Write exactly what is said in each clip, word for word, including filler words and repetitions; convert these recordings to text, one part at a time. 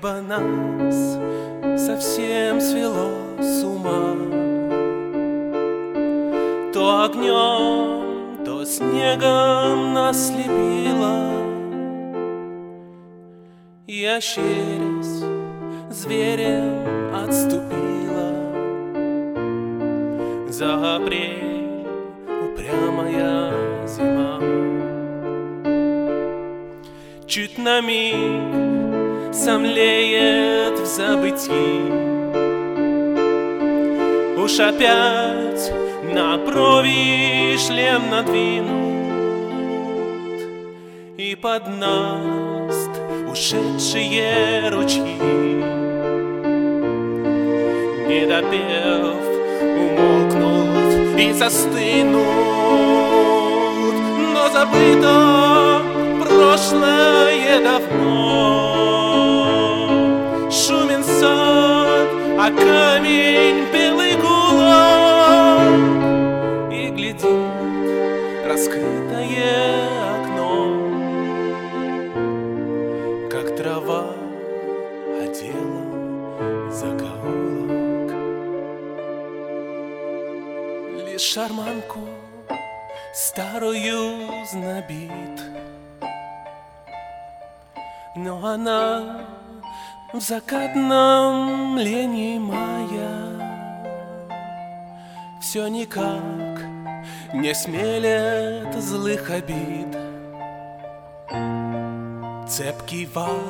этого нас совсем свело с ума. То огнем, то снегом нас слепило, и, ощерясь, зверем отступила. За апрель упрямая зима. Чуть на миг сомлеет в забытии, уж опять на брови шлем надвинут, и под наст ушедшие ручьи, не допев, умолкнут и застынут. Но забыто прошлое давно, шумен сад, а камень белый гулок, и глядит раскрытое окно, как трава одела закоулок. Лишь шарманку старую знобит, но она в закатном лени мая все никак не смелет злых обид. Цепкий вал,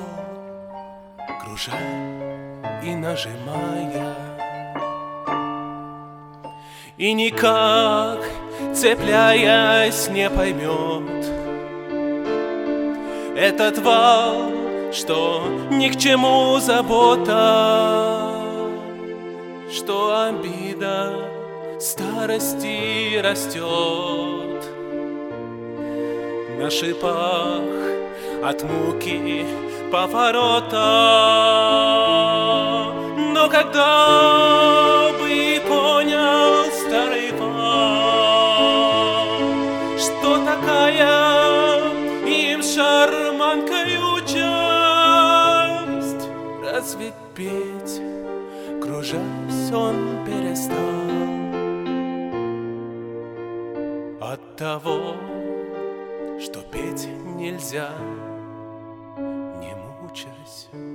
кружа и нажимая, и никак, цепляясь, не поймет этот вал, что ни к чему забота, что обида старости растет на шипах от муки поворота. Но когда бы понял старый вал, что такая им шарманкою часть, разве петь, кружась, он перестал от того, что петь нельзя, не мучаясь.